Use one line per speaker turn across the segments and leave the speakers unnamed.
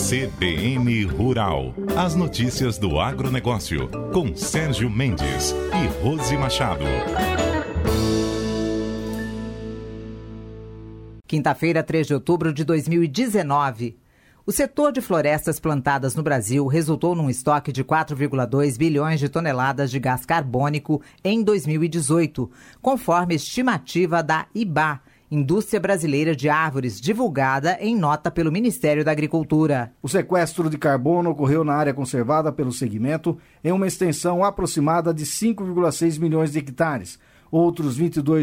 CBN Rural. As notícias do agronegócio, com Sérgio Mendes e Rose Machado.
Quinta-feira, 3 de outubro de 2019. O setor de florestas plantadas no Brasil resultou num estoque de 4,2 bilhões de toneladas de gás carbônico em 2018, conforme estimativa da IBA, Indústria Brasileira de Árvores, divulgada em nota pelo Ministério da Agricultura.
O sequestro de carbono ocorreu na área conservada pelo segmento em uma extensão aproximada de 5,6 milhões de hectares. Outros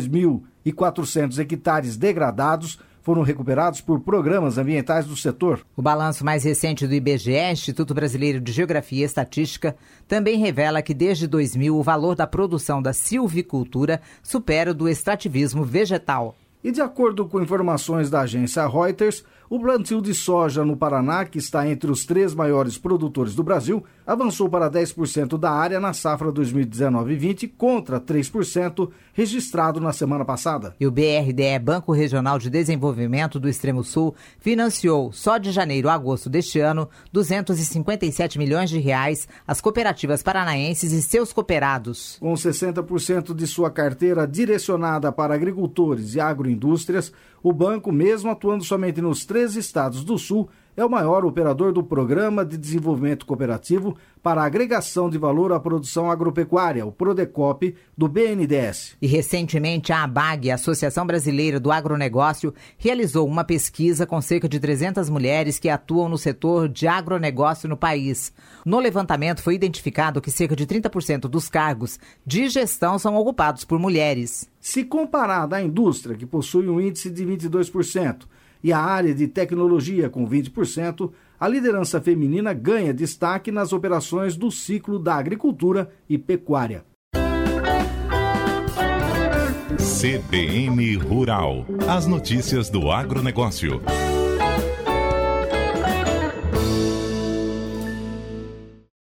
22.400 hectares degradados foram recuperados por programas ambientais do setor.
O balanço mais recente do IBGE, Instituto Brasileiro de Geografia e Estatística, também revela que desde 2000 o valor da produção da silvicultura supera o do extrativismo vegetal.
E de acordo com informações da agência Reuters, o plantio de soja no Paraná, que está entre os 3 maiores produtores do Brasil, avançou para 10% da área na safra 2019-20 contra 3% registrado na semana passada.
E o BRDE, Banco Regional de Desenvolvimento do Extremo Sul, financiou, só de janeiro a agosto deste ano, 257 milhões de reais às cooperativas paranaenses e seus cooperados.
Com 60% de sua carteira direcionada para agricultores e agroindústrias, o banco, mesmo atuando somente nos 3 estados do Sul, é o maior operador do Programa de Desenvolvimento Cooperativo para a Agregação de Valor à Produção Agropecuária, o PRODECOP, do BNDES.
E recentemente a ABAG, a Associação Brasileira do Agronegócio, realizou uma pesquisa com cerca de 300 mulheres que atuam no setor de agronegócio no país. No levantamento foi identificado que cerca de 30% dos cargos de gestão são ocupados por mulheres.
Se comparada à indústria, que possui um índice de 22%, e a área de tecnologia com 20%, a liderança feminina ganha destaque nas operações do ciclo da agricultura e pecuária.
CBN Rural. As notícias do agronegócio.